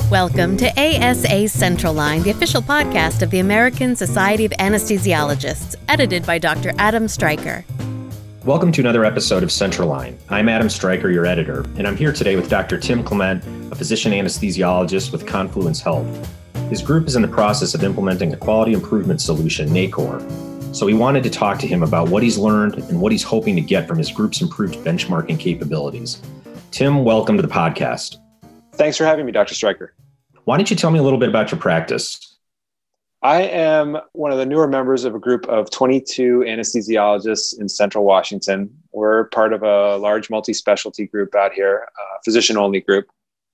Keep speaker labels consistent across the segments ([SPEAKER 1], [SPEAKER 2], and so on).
[SPEAKER 1] Welcome to ASA Central Line, the official podcast of the American Society of Anesthesiologists, edited by Dr. Adam Stryker.
[SPEAKER 2] Welcome to another episode of Central Line. I'm Adam Stryker, your editor, and I'm here today with Dr. Tim Clement, a physician anesthesiologist with Confluence Health. His group is in the process of implementing a quality improvement solution, NACOR. So we wanted to talk to him about what he's learned and what he's hoping to get from his group's improved benchmarking capabilities. Tim, welcome to the podcast.
[SPEAKER 3] Thanks for having me, Dr. Stryker.
[SPEAKER 2] Why don't you tell me a little bit about your practice?
[SPEAKER 3] I am one of the newer members of a group of 22 anesthesiologists in Central Washington. We're part of a large multi-specialty group out here, a physician-only group.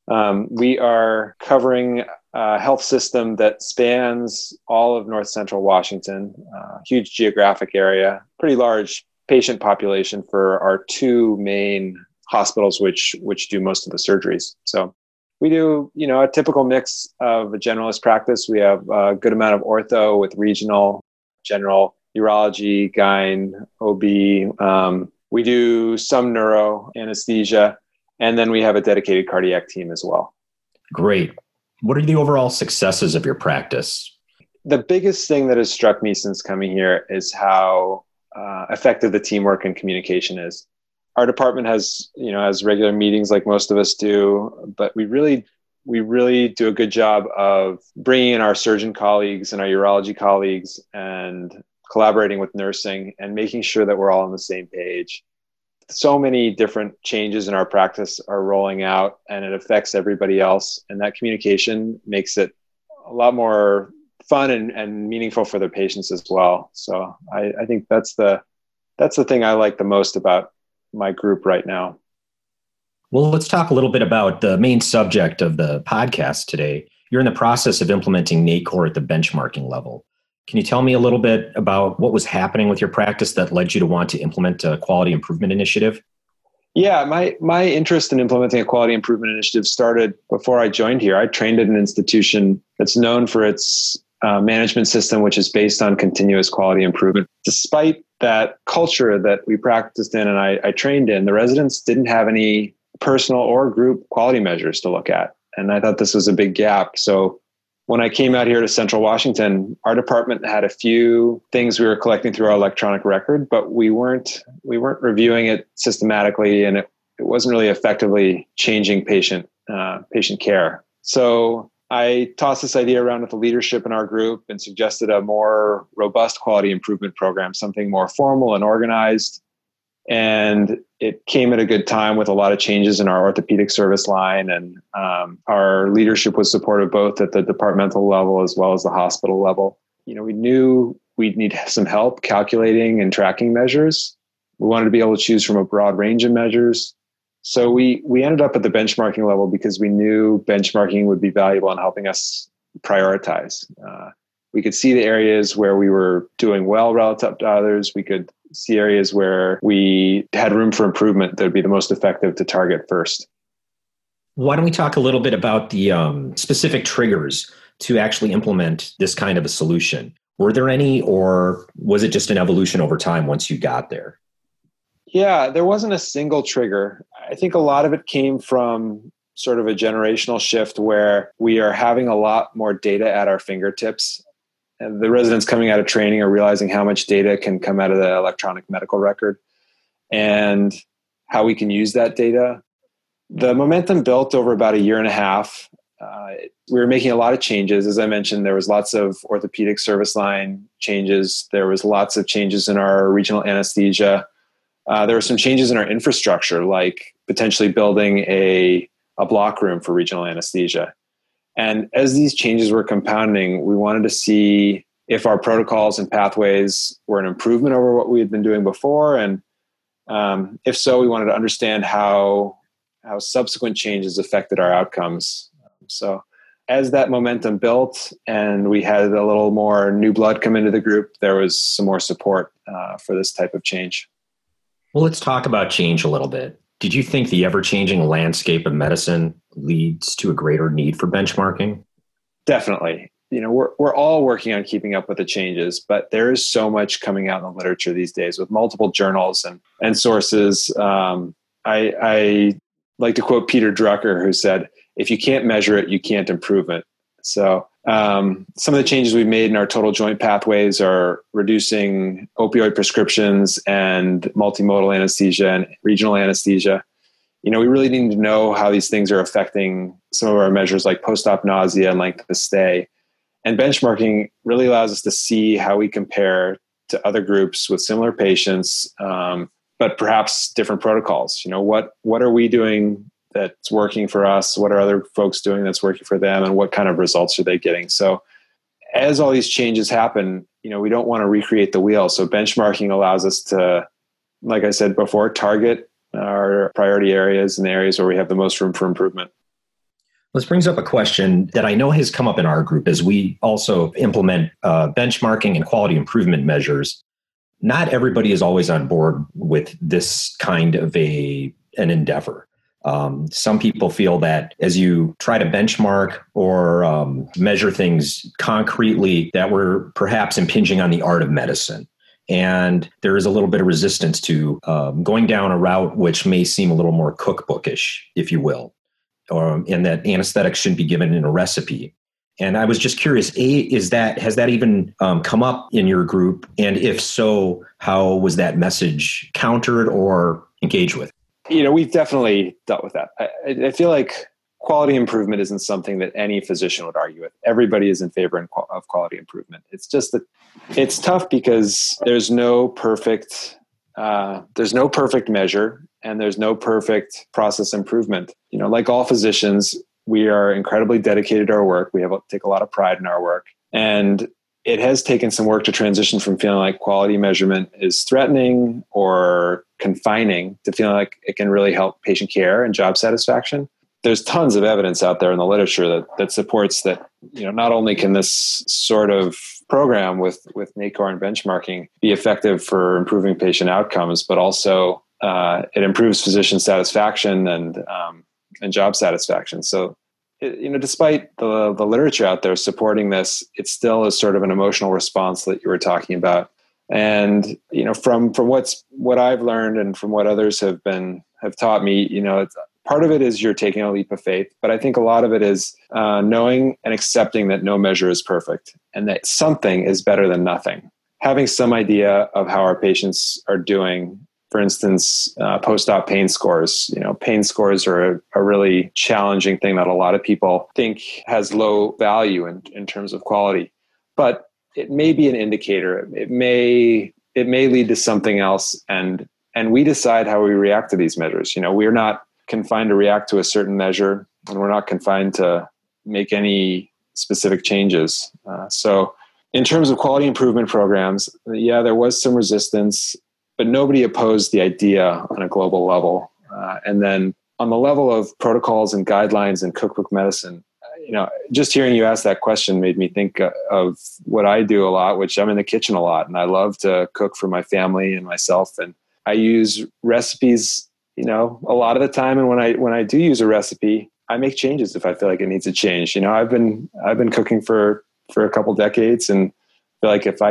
[SPEAKER 3] We are covering a health system that spans all of North Central Washington, huge geographic area, pretty large patient population for our two main hospitals, which do most of the surgeries. So we do, a typical mix of a generalist practice. We have a good amount of ortho with regional, general, urology, gyne, OB. We do some neuro anesthesia, and then we have a dedicated cardiac team as well.
[SPEAKER 2] Great. What are the overall successes of your practice?
[SPEAKER 3] The biggest thing that has struck me since coming here is how effective the teamwork and communication is. Our department has regular meetings like most of us do, but we really do a good job of bringing in our surgeon colleagues and our urology colleagues and collaborating with nursing and making sure that we're all on the same page. So many different changes in our practice are rolling out and it affects everybody else. And that communication makes it a lot more fun and meaningful for the patients as well. So I think that's the thing I like the most about my group right now.
[SPEAKER 2] Well, let's talk a little bit about the main subject of the podcast today. You're in the process of implementing NACOR at the benchmarking level. Can you tell me a little bit about what was happening with your practice that led you to want to implement a quality improvement initiative?
[SPEAKER 3] Yeah, my interest in implementing a quality improvement initiative started before I joined here. I trained at an institution that's known for its management system, which is based on continuous quality improvement. Despite that culture that we practiced in and I trained in, the residents didn't have any personal or group quality measures to look at. And I thought this was a big gap. So when I came out here to Central Washington, our department had a few things we were collecting through our electronic record, but we weren't reviewing it systematically, and it wasn't really effectively changing patient care. So I tossed this idea around with the leadership in our group and suggested a more robust quality improvement program, something more formal and organized. And it came at a good time with a lot of changes in our orthopedic service line. And our leadership was supportive both at the departmental level as well as the hospital level. We knew we'd need some help calculating and tracking measures. We wanted to be able to choose from a broad range of measures. So we ended up at the benchmarking level because we knew benchmarking would be valuable in helping us prioritize. We could see the areas where we were doing well relative to others. We could see areas where we had room for improvement that would be the most effective to target first.
[SPEAKER 2] Why don't we talk a little bit about the specific triggers to actually implement this kind of a solution? Were there any, or was it just an evolution over time once you got there?
[SPEAKER 3] Yeah, there wasn't a single trigger. I think a lot of it came from sort of a generational shift where we are having a lot more data at our fingertips. And the residents coming out of training are realizing how much data can come out of the electronic medical record and how we can use that data. The momentum built over about a year and a half. We were making a lot of changes. As I mentioned, there was lots of orthopedic service line changes. There was lots of changes in our regional anesthesia. There were some changes in our infrastructure, like potentially building a block room for regional anesthesia. And as these changes were compounding, we wanted to see if our protocols and pathways were an improvement over what we had been doing before. And if so, we wanted to understand how subsequent changes affected our outcomes. So as that momentum built and we had a little more new blood come into the group, there was some more support for this type of change.
[SPEAKER 2] Well, let's talk about change a little bit. Did you think the ever-changing landscape of medicine leads to a greater need for benchmarking?
[SPEAKER 3] Definitely. We're all working on keeping up with the changes, but there is so much coming out in the literature these days with multiple journals and sources. I like to quote Peter Drucker, who said, if you can't measure it, you can't improve it. So some of the changes we've made in our total joint pathways are reducing opioid prescriptions and multimodal anesthesia and regional anesthesia. We really need to know how these things are affecting some of our measures like post-op nausea and length of stay. And benchmarking really allows us to see how we compare to other groups with similar patients, but perhaps different protocols. What are we doing that's working for us? What are other folks doing that's working for them? And what kind of results are they getting? So as all these changes happen, we don't want to recreate the wheel. So benchmarking allows us to, like I said before, target our priority areas and the areas where we have the most room for improvement.
[SPEAKER 2] This brings up a question that I know has come up in our group as we also implement benchmarking and quality improvement measures. Not everybody is always on board with this kind of an endeavor. Some people feel that as you try to benchmark or measure things concretely, that we're perhaps impinging on the art of medicine. And there is a little bit of resistance to going down a route which may seem a little more cookbookish, if you will, and that anesthetics shouldn't be given in a recipe. And I was just curious, has that even come up in your group? And if so, how was that message countered or engaged with?
[SPEAKER 3] We've definitely dealt with that. I feel like quality improvement isn't something that any physician would argue with. Everybody is in favor of quality improvement. It's just that it's tough because there's no perfect measure and there's no perfect process improvement. Like all physicians, we are incredibly dedicated to our work. We take a lot of pride in our work. And it has taken some work to transition from feeling like quality measurement is threatening or confining to feeling like it can really help patient care and job satisfaction. There's tons of evidence out there in the literature that supports that, not only can this sort of program with NACOR and benchmarking be effective for improving patient outcomes, but also it improves physician satisfaction and job satisfaction. So, despite the literature out there supporting this, it still is sort of an emotional response that you were talking about. And, from what I've learned and from what others have taught me, part of it is you're taking a leap of faith, but I think a lot of it is knowing and accepting that no measure is perfect and that something is better than nothing. Having some idea of how our patients are doing. For instance, post-op pain scores. Pain scores are a really challenging thing that a lot of people think has low value in terms of quality. But it may be an indicator. It may lead to something else, and we decide how we react to these measures. We're not confined to react to a certain measure, and we're not confined to make any specific changes. So, in terms of quality improvement programs, there was some resistance. But nobody opposed the idea on a global level. And then on the level of protocols and guidelines and cookbook medicine, just hearing you ask that question made me think of what I do a lot, which I'm in the kitchen a lot. And I love to cook for my family and myself. And I use recipes, a lot of the time. And when I do use a recipe, I make changes if I feel like it needs a change. I've been cooking for a couple decades and feel like if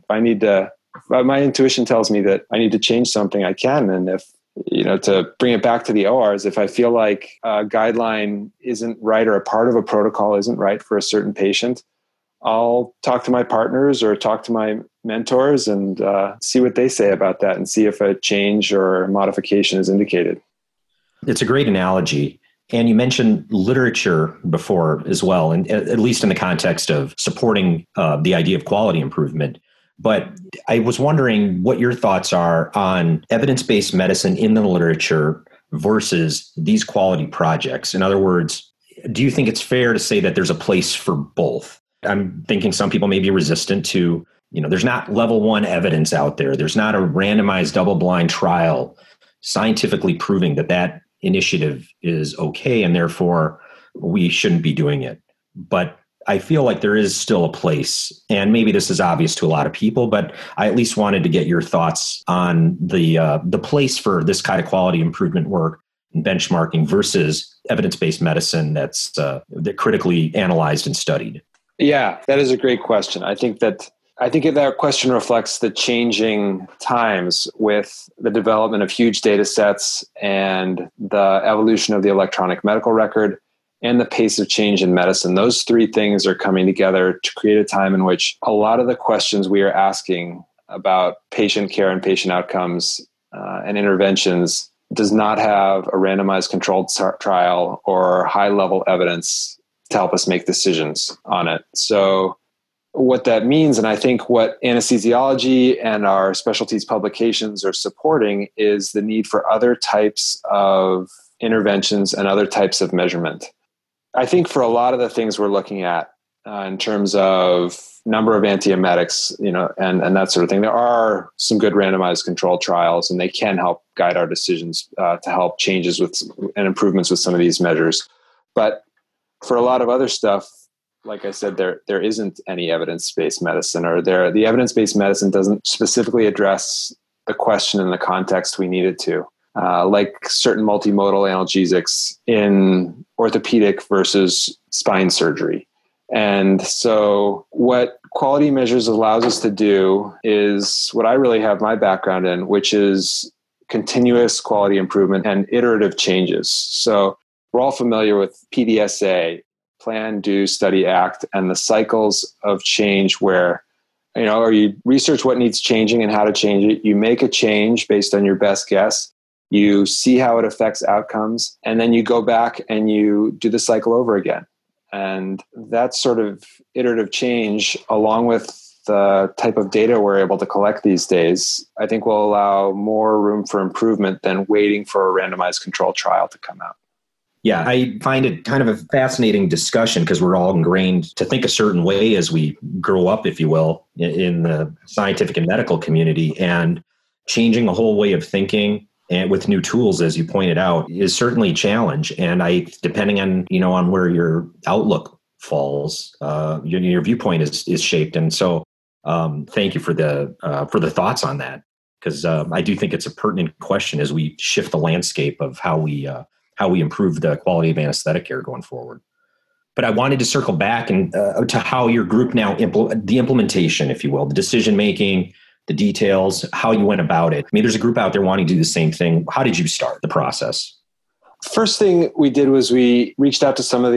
[SPEAKER 3] my intuition tells me that I need to change something, I can. And if, to bring it back to the ORs, if I feel like a guideline isn't right or a part of a protocol isn't right for a certain patient, I'll talk to my partners or talk to my mentors and see what they say about that and see if a change or modification is indicated.
[SPEAKER 2] It's a great analogy. And you mentioned literature before as well, and at least in the context of supporting the idea of quality improvement. But I was wondering what your thoughts are on evidence-based medicine in the literature versus these quality projects. In other words, do you think it's fair to say that there's a place for both? I'm thinking some people may be resistant to, there's not level 1 evidence out there. There's not a randomized double-blind trial scientifically proving that initiative is okay and therefore we shouldn't be doing it. But I feel like there is still a place, and maybe this is obvious to a lot of people, but I at least wanted to get your thoughts on the place for this kind of quality improvement work and benchmarking versus evidence-based medicine that's critically analyzed and studied.
[SPEAKER 3] Yeah, that is a great question. I think that question reflects the changing times with the development of huge data sets and the evolution of the electronic medical record and the pace of change in medicine. Those three things are coming together to create a time in which a lot of the questions we are asking about patient care and patient outcomes and interventions does not have a randomized controlled trial or high-level evidence to help us make decisions on it. So what that means, and I think what anesthesiology and our specialties publications are supporting, is the need for other types of interventions and other types of measurement. I think for a lot of the things we're looking at in terms of number of antiemetics, and that sort of thing, there are some good randomized controlled trials, and they can help guide our decisions to help changes with and improvements with some of these measures. But for a lot of other stuff, like I said, there isn't any evidence-based medicine, or the evidence-based medicine doesn't specifically address the question in the context we need it to. Like certain multimodal analgesics in orthopedic versus spine surgery. And so what quality measures allows us to do is what I really have my background in, which is continuous quality improvement and iterative changes. So we're all familiar with PDSA, Plan, Do, Study, Act, and the cycles of change where, or you research what needs changing and how to change it. You make a change based on your best guess. You see how it affects outcomes, and then you go back and you do the cycle over again. And that sort of iterative change, along with the type of data we're able to collect these days, I think will allow more room for improvement than waiting for a randomized controlled trial to come out.
[SPEAKER 2] Yeah, I find it kind of a fascinating discussion because we're all ingrained to think a certain way as we grow up, if you will, in the scientific and medical community. And changing a whole way of thinking and with new tools, as you pointed out, is certainly a challenge. And depending on, on where your outlook falls, your viewpoint is shaped. And so thank you for the thoughts on that, because I do think it's a pertinent question as we shift the landscape of how we improve the quality of anesthetic care going forward. But I wanted to circle back and to how your group now, the implementation, if you will, the decision-making, the details, how you went about it. I mean, there's a group out there wanting to do the same thing. How did you start the process?
[SPEAKER 3] First thing we did was we reached out to some of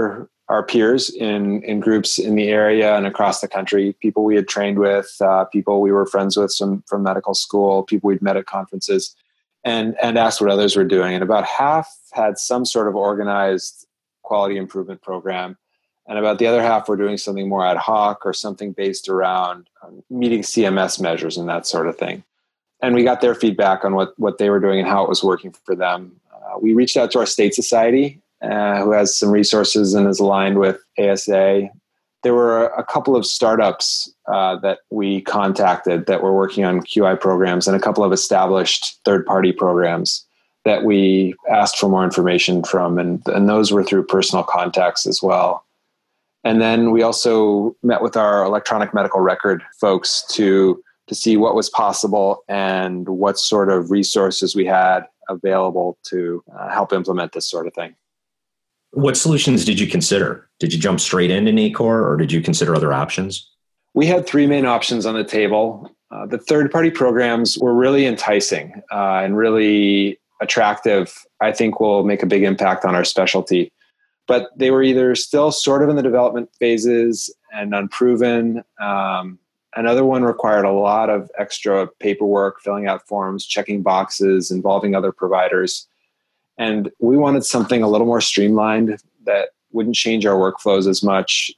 [SPEAKER 3] our peers in groups in the area and across the country, people we had trained with, people we were friends with from medical school, people we'd met at conferences, and asked what others were doing. And about half had some sort of organized quality improvement program. And about the other half were doing something more ad hoc or something based around meeting CMS measures and that sort of thing. And we got their feedback on what they were doing and how it was working for them. We reached out to our state society, who has some resources and is aligned with ASA. There were a couple of startups that we contacted that were working on QI programs, and a couple of established third-party programs that we asked for more information from, and those were through personal contacts as well. And then we also met with our electronic medical record folks to see what was possible and what sort of resources we had available to help implement this sort of thing.
[SPEAKER 2] What solutions did you consider? Did you jump straight into NACOR, or did you consider other options?
[SPEAKER 3] We had three main options on the table. The third-party programs were really enticing and really attractive. I think will make a big impact on our specialty. But they were either still sort of in the development phases and unproven. Another one required a lot of extra paperwork, filling out forms, checking boxes, involving other providers. And we wanted something a little more streamlined that wouldn't change our workflows as much,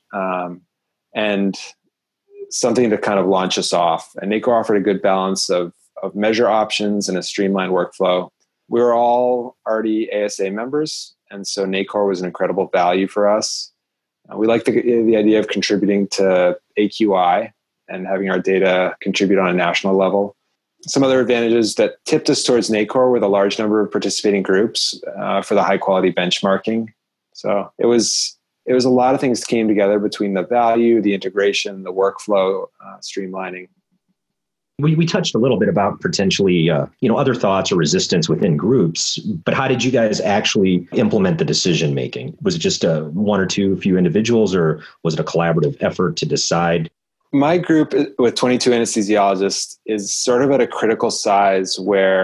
[SPEAKER 3] and something to kind of launch us off. And NACOR offered a good balance of measure options and a streamlined workflow. We were all already ASA members, and so NACOR was an incredible value for us. We liked the idea of contributing to AQI and having our data contribute on a national level. Some other advantages that tipped us towards NACOR were the large number of participating groups for the high quality benchmarking. So it was a lot of things came together between the value, the integration, the workflow, streamlining.
[SPEAKER 2] We touched a little bit about potentially, other thoughts or resistance within groups, but how did you guys actually implement the decision making? Was it just one or few individuals, or was it a collaborative effort to decide?
[SPEAKER 3] My group with 22 anesthesiologists is sort of at a critical size where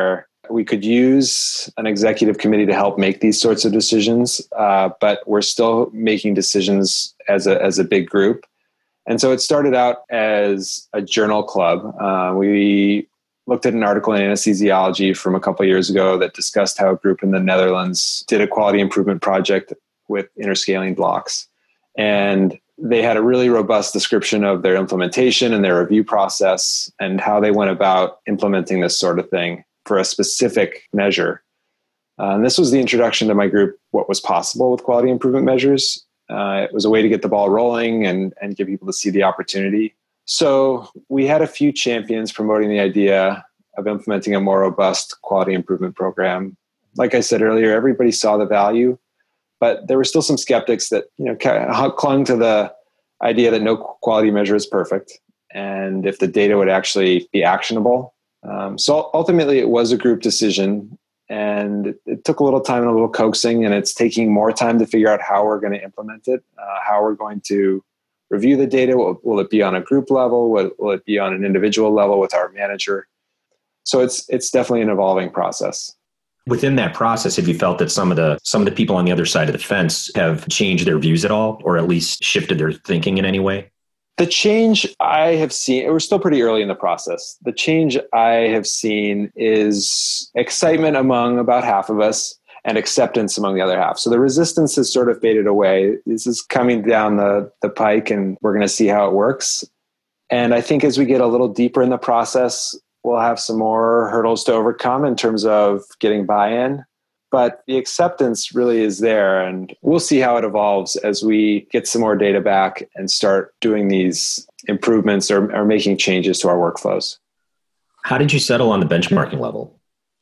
[SPEAKER 3] we could use an executive committee to help make these sorts of decisions, but we're still making decisions as a big group. And so it started out as a journal club. We looked at an article in Anesthesiology from a couple of years ago that discussed how a group in the Netherlands did a quality improvement project with interscaling blocks. And they had a really robust description of their implementation and their review process and how they went about implementing this sort of thing for a specific measure. And this was the introduction to my group, what was possible with quality improvement measures. It was a way to get the ball rolling and get people to see the opportunity. So we had a few champions promoting the idea of implementing a more robust quality improvement program. Like I said earlier, everybody saw the value, but there were still some skeptics that clung to the idea that no quality measure is perfect, and if the data would actually be actionable. So ultimately, it was a group decision, and it took a little time and a little coaxing, and it's taking more time to figure out how we're going to implement it, how we're going to review the data. Will it be on a group level? Will it be on an individual level with our manager? So it's definitely an evolving process.
[SPEAKER 2] Within that process, have you felt that some of the people on the other side of the fence have changed their views at all, or at least shifted their thinking in any way?
[SPEAKER 3] The change I have seen, we're still pretty early in the process. The change I have seen is excitement among about half of us and acceptance among the other half. So the resistance has sort of faded away. This is coming down the pike, and we're going to see how it works. And I think as we get a little deeper in the process, we'll have some more hurdles to overcome in terms of getting buy-in. But the acceptance really is there, and we'll see how it evolves as we get some more data back and start doing these improvements or making changes to our workflows.
[SPEAKER 2] How did you settle on the benchmarking level?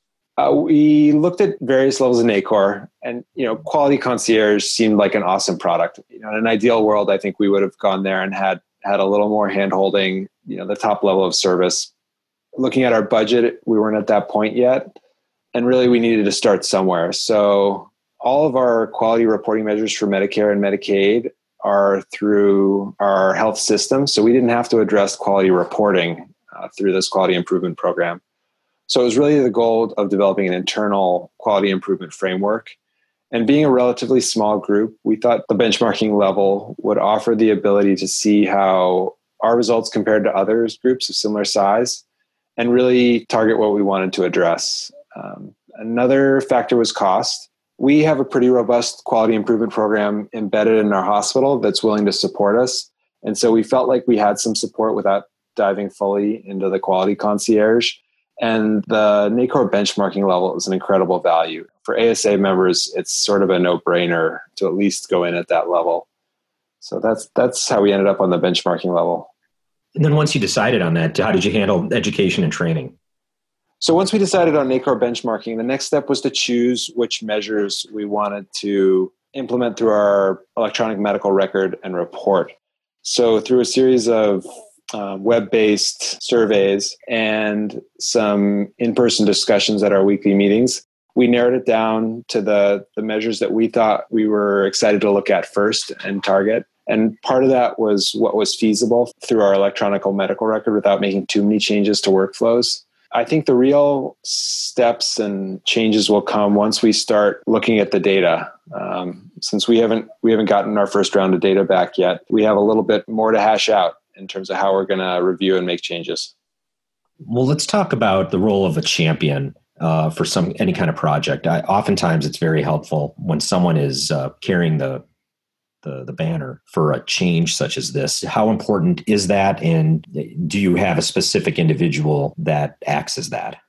[SPEAKER 3] We looked at various levels of NACOR, and Quality Concierge seemed like an awesome product. In an ideal world, I think we would have gone there and had a little more hand-holding, the top level of service. Looking at our budget, we weren't at that point yet. And really, we needed to start somewhere. So all of our quality reporting measures for Medicare and Medicaid are through our health system. So we didn't have to address quality reporting through this quality improvement program. So it was really the goal of developing an internal quality improvement framework. And being a relatively small group, we thought the benchmarking level would offer the ability to see how our results compared to others, groups of similar size, and really target what we wanted to address. Another factor was cost. We have a pretty robust quality improvement program embedded in our hospital that's willing to support us. And so we felt like we had some support without diving fully into the quality concierge. And the NACOR benchmarking level is an incredible value. For ASA members, it's sort of a no-brainer to at least go in at that level. So that's how we ended up on the benchmarking level.
[SPEAKER 2] And then once you decided on that, how did you handle education and training?
[SPEAKER 3] So once we decided on NACOR benchmarking, the next step was to choose which measures we wanted to implement through our electronic medical record and report. So through a series of web-based surveys and some in-person discussions at our weekly meetings, we narrowed it down to the measures that we thought we were excited to look at first and target. And part of that was what was feasible through our electronic medical record without making too many changes to workflows. I think the real steps and changes will come once we start looking at the data. Since we haven't gotten our first round of data back yet, we have a little bit more to hash out in terms of how we're going to review and make changes.
[SPEAKER 2] Well, let's talk about the role of a champion for any kind of project. Oftentimes, it's very helpful when someone is carrying the banner for a change such as this. How important is that? And do you have a specific individual that acts as that?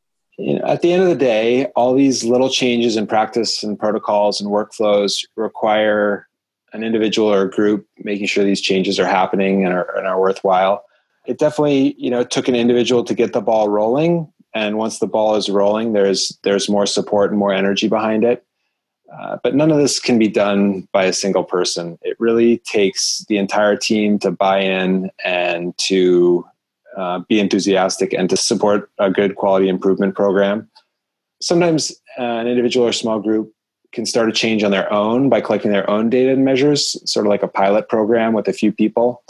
[SPEAKER 3] At the end of the day, all these little changes in practice and protocols and workflows require an individual or a group making sure these changes are happening and are worthwhile. It definitely, took an individual to get the ball rolling. And once the ball is rolling, there's more support and more energy behind it. But none of this can be done by a single person. It really takes the entire team to buy in and to be enthusiastic and to support a good quality improvement program. Sometimes an individual or small group can start a change on their own by collecting their own data and measures, sort of like a pilot program with a few people.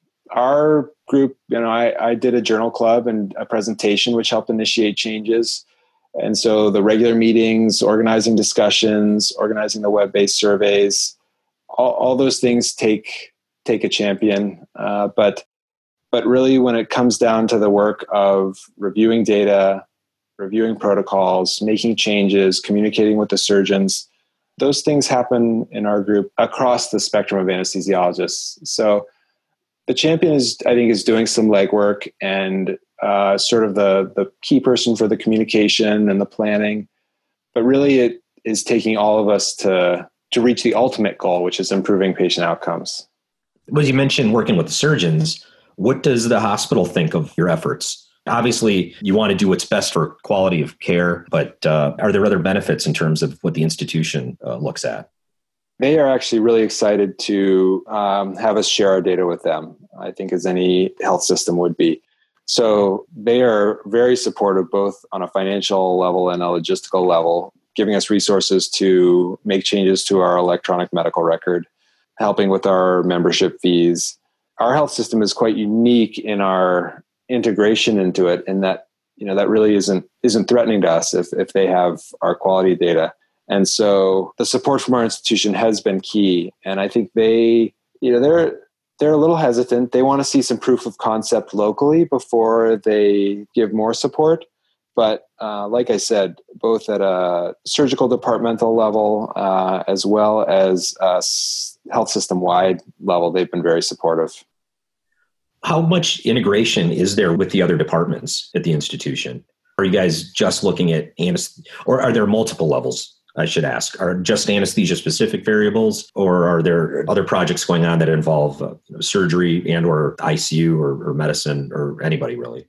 [SPEAKER 3] Our group, I did a journal club and a presentation which helped initiate changes. And so the regular meetings, organizing discussions, organizing the web-based surveys, all those things take a champion. But really, when it comes down to the work of reviewing data, reviewing protocols, making changes, communicating with the surgeons, those things happen in our group across the spectrum of anesthesiologists. So the champion is doing some legwork and sort of the key person for the communication and the planning. But really, it is taking all of us to reach the ultimate goal, which is improving patient outcomes.
[SPEAKER 2] Well, you mentioned working with the surgeons. What does the hospital think of your efforts? Obviously, you want to do what's best for quality of care, but are there other benefits in terms of what the institution looks at?
[SPEAKER 3] They are actually really excited to have us share our data with them, I think, as any health system would be. So they are very supportive, both on a financial level and a logistical level, giving us resources to make changes to our electronic medical record, helping with our membership fees. Our health system is quite unique in our integration into it, and that that really isn't threatening to us if they have our quality data. And so the support from our institution has been key. And I think they're a little hesitant. They want to see some proof of concept locally before they give more support. But like I said, both at a surgical departmental level as well as health system-wide level, they've been very supportive.
[SPEAKER 2] How much integration is there with the other departments at the institution? Are you guys just looking at or are there multiple levels, I should ask? Are just anesthesia-specific variables, or are there other projects going on that involve surgery and or ICU or medicine or anybody really?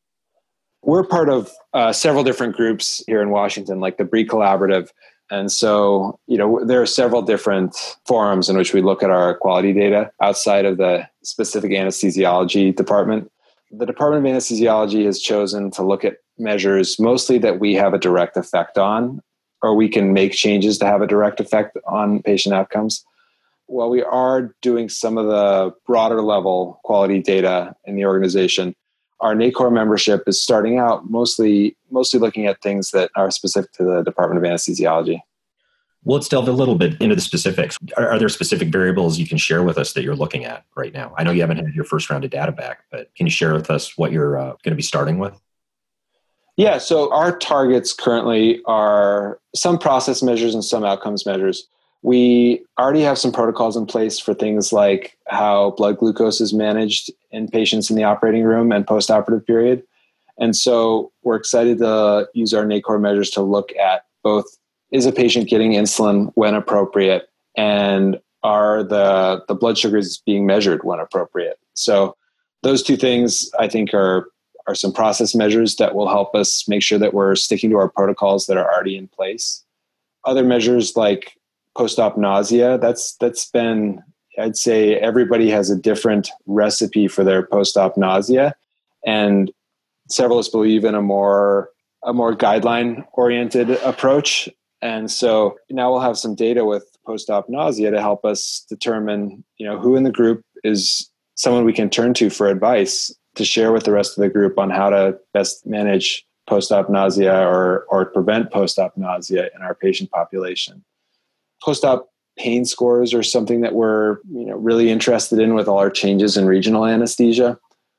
[SPEAKER 3] We're part of several different groups here in Washington, like the BREE Collaborative. And so, there are several different forums in which we look at our quality data outside of the specific anesthesiology department. The Department of Anesthesiology has chosen to look at measures mostly that we have a direct effect on, or we can make changes to have a direct effect on patient outcomes. While we are doing some of the broader level quality data in the organization, our NACOR membership is starting out mostly looking at things that are specific to the Department of Anesthesiology.
[SPEAKER 2] Well, let's delve a little bit into the specifics. Are there specific variables you can share with us that you're looking at right now? I know you haven't had your first round of data back, but can you share with us what you're going to be starting with?
[SPEAKER 3] Yeah, so our targets currently are some process measures and some outcomes measures. We already have some protocols in place for things like how blood glucose is managed in patients in the operating room and post-operative period. And so we're excited to use our NACOR measures to look at both, is a patient getting insulin when appropriate, and are the blood sugars being measured when appropriate? So those two things, I think, are some process measures that will help us make sure that we're sticking to our protocols that are already in place. Other measures like post-op nausea, that's been, I'd say everybody has a different recipe for their post-op nausea. And several of us believe in a more guideline-oriented approach. And so now we'll have some data with post-op nausea to help us determine, who in the group is someone we can turn to for advice to share with the rest of the group on how to best manage post-op nausea or prevent post-op nausea in our patient population. Post-op pain scores are something that we're really interested in with all our changes in regional anesthesia.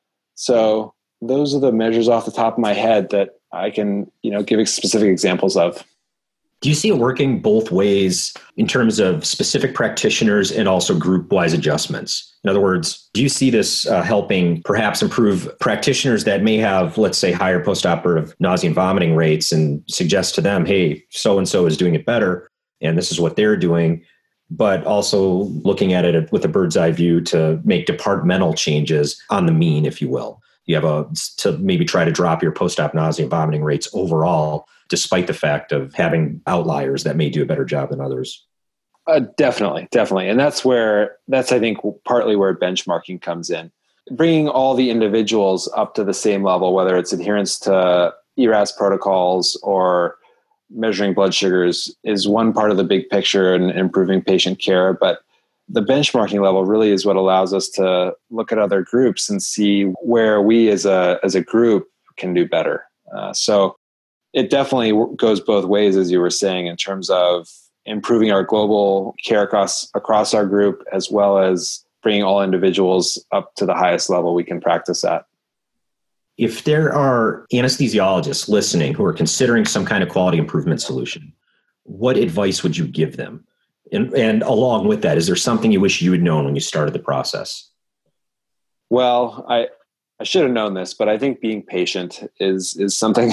[SPEAKER 3] So those are the measures off the top of my head that I can give specific examples of.
[SPEAKER 2] Do you see it working both ways in terms of specific practitioners and also group-wise adjustments? In other words, do you see this helping perhaps improve practitioners that may have, let's say, higher post-operative nausea and vomiting rates and suggest to them, hey, so-and-so is doing it better, and this is what they're doing, but also looking at it with a bird's eye view to make departmental changes on the mean, if you will? You have to maybe try to drop your post-op nausea and vomiting rates overall, despite the fact of having outliers that may do a better job than others.
[SPEAKER 3] Definitely. And that's I think partly where benchmarking comes in. Bringing all the individuals up to the same level, whether it's adherence to ERAS protocols or measuring blood sugars, is one part of the big picture in improving patient care. But the benchmarking level really is what allows us to look at other groups and see where we as a group can do better. So it definitely goes both ways, as you were saying, in terms of improving our global care across our group, as well as bringing all individuals up to the highest level we can practice at.
[SPEAKER 2] If there are anesthesiologists listening who are considering some kind of quality improvement solution, what advice would you give them? And along with that, is there something you wish you had known when you started the process?
[SPEAKER 3] Well, I should have known this, but I think being patient is something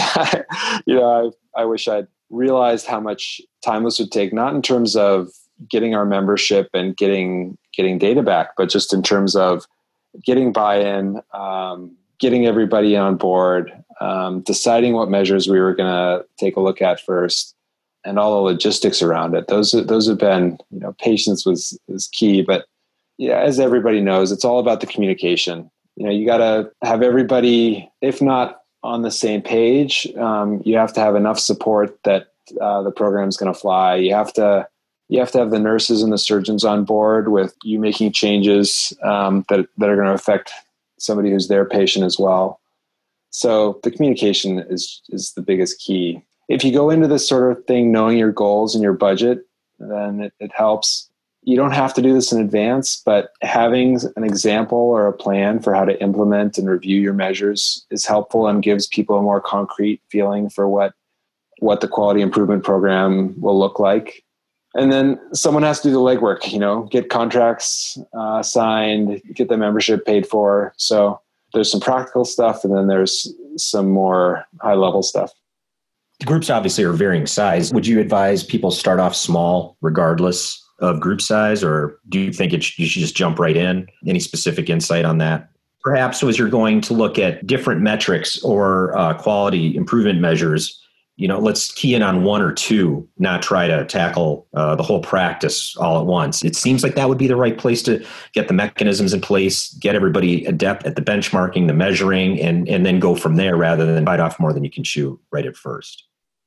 [SPEAKER 3] I wish I'd realized how much time this would take, not in terms of getting our membership and getting data back, but just in terms of getting buy-in, getting everybody on board, deciding what measures we were going to take a look at first, and all the logistics around it. Those have been, patience was key. But yeah, as everybody knows, it's all about the communication. You got to have everybody, if not on the same page, you have to have enough support that the program's going to fly. You have to have the nurses and the surgeons on board with you making changes that are going to affect somebody who's their patient as well. So the communication is the biggest key. If you go into this sort of thing knowing your goals and your budget, then it helps. You don't have to do this in advance, but having an example or a plan for how to implement and review your measures is helpful and gives people a more concrete feeling for what the quality improvement program will look like. And then someone has to do the legwork, get contracts signed, get the membership paid for. So there's some practical stuff, and then there's some more high-level stuff.
[SPEAKER 2] The groups obviously are varying size. Would you advise people start off small regardless of group size, or do you think you should just jump right in? Any specific insight on that? Perhaps as you're going to look at different metrics or quality improvement measures, let's key in on one or two, not try to tackle the whole practice all at once. It seems like that would be the right place to get the mechanisms in place, get everybody adept at the benchmarking, the measuring, and then go from there rather than bite off more than you can chew right at first.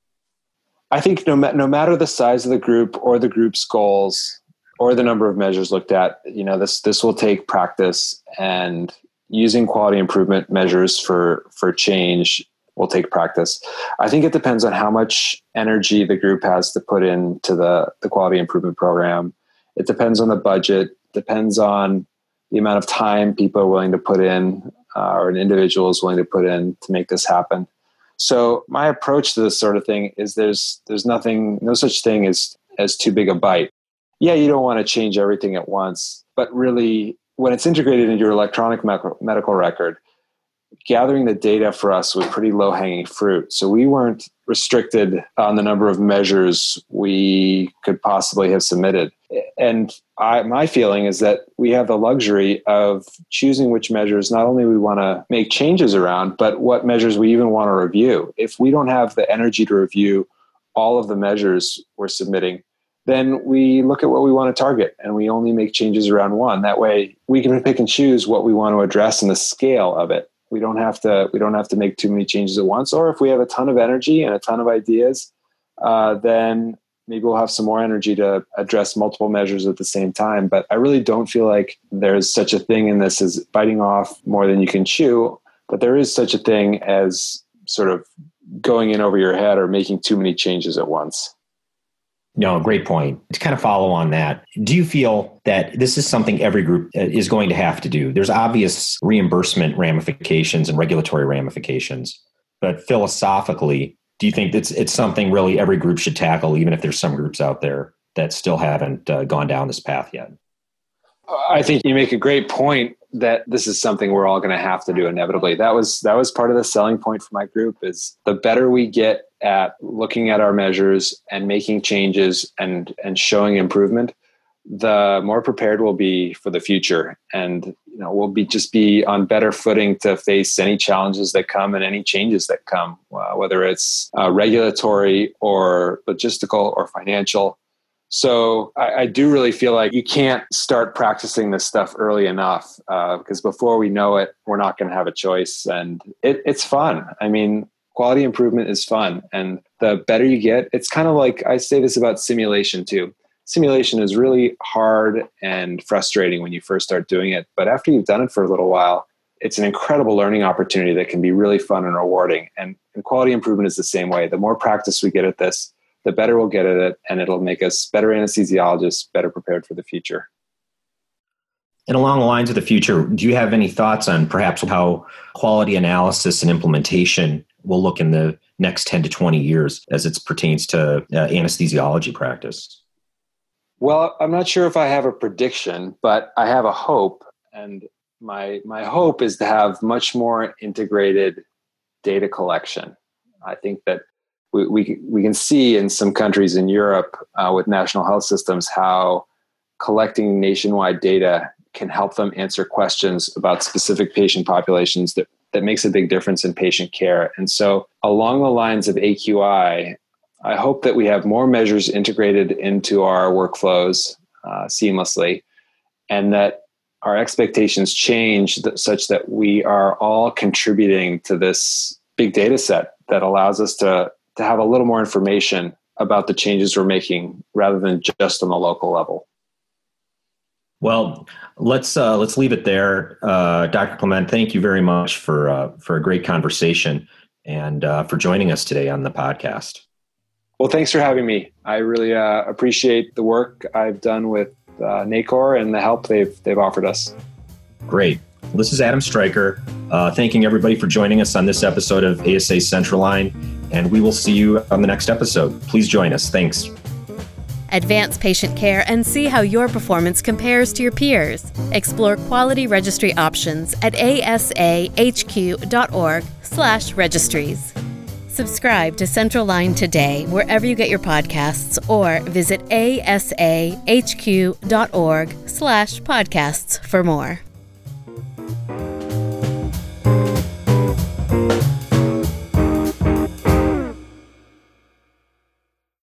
[SPEAKER 3] I think no matter the size of the group or the group's goals or the number of measures looked at, this will take practice, and using quality improvement measures for change will take practice. I think it depends on how much energy the group has to put into the quality improvement program. It depends on the budget, depends on the amount of time people are willing to put in, or an individual is willing to put in to make this happen. So my approach to this sort of thing is there's no such thing as too big a bite. Yeah, you don't want to change everything at once, but really when it's integrated into your electronic medical record, gathering the data for us was pretty low-hanging fruit. So we weren't restricted on the number of measures we could possibly have submitted. And my feeling is that we have the luxury of choosing which measures not only we want to make changes around, but what measures we even want to review. If we don't have the energy to review all of the measures we're submitting, then we look at what we want to target and we only make changes around one. That way we can pick and choose what we want to address and the scale of it. We don't have to make too many changes at once. Or if we have a ton of energy and a ton of ideas, then maybe we'll have some more energy to address multiple measures at the same time. But I really don't feel like there's such a thing in this as biting off more than you can chew. But there is such a thing as sort of going in over your head or making too many changes at once.
[SPEAKER 2] No, great point. To kind of follow on that, do you feel that this is something every group is going to have to do? There's obvious reimbursement ramifications and regulatory ramifications, but philosophically, do you think it's something really every group should tackle, even if there's some groups out there that still haven't gone down this path yet?
[SPEAKER 3] I think you make a great point that this is something we're all going to have to do inevitably. That was part of the selling point for my group is the better we get at looking at our measures and making changes and showing improvement, the more prepared we'll be for the future. And we'll be on better footing to face any challenges that come and any changes that come, whether it's regulatory or logistical or financial. So I do really feel like you can't start practicing this stuff early enough because before we know it, we're not going to have a choice. And it's fun. I mean, quality improvement is fun. And the better you get, it's kind of like I say this about simulation too. Simulation is really hard and frustrating when you first start doing it. But after you've done it for a little while, it's an incredible learning opportunity that can be really fun and rewarding. And quality improvement is the same way. The more practice we get at this, the better we'll get at it, and it'll make us better anesthesiologists, better prepared for the future.
[SPEAKER 2] And along the lines of the future, do you have any thoughts on perhaps how quality analysis and implementation will look in the next 10 to 20 years as it pertains to anesthesiology practice?
[SPEAKER 3] Well, I'm not sure if I have a prediction, but I have a hope. And my hope is to have much more integrated data collection. I think that we can see in some countries in Europe with national health systems how collecting nationwide data can help them answer questions about specific patient populations that makes a big difference in patient care. And so along the lines of AQI, I hope that we have more measures integrated into our workflows seamlessly, and that our expectations change such that we are all contributing to this big data set that allows us to have a little more information about the changes we're making rather than just on the local level.
[SPEAKER 2] Well, let's leave it there. Dr. Clement, thank you very much for a great conversation and for joining us today on the podcast.
[SPEAKER 3] Well, thanks for having me. I really appreciate the work I've done with NACOR and the help they've offered us.
[SPEAKER 2] Great. Well, this is Adam Stryker, thanking everybody for joining us on this episode of ASA Central Line, and we will see you on the next episode. Please join us. Thanks.
[SPEAKER 1] Advance patient care and see how your performance compares to your peers. Explore quality registry options at asahq.org/registries. Subscribe to Central Line today wherever you get your podcasts, or visit asahq.org/podcasts for more.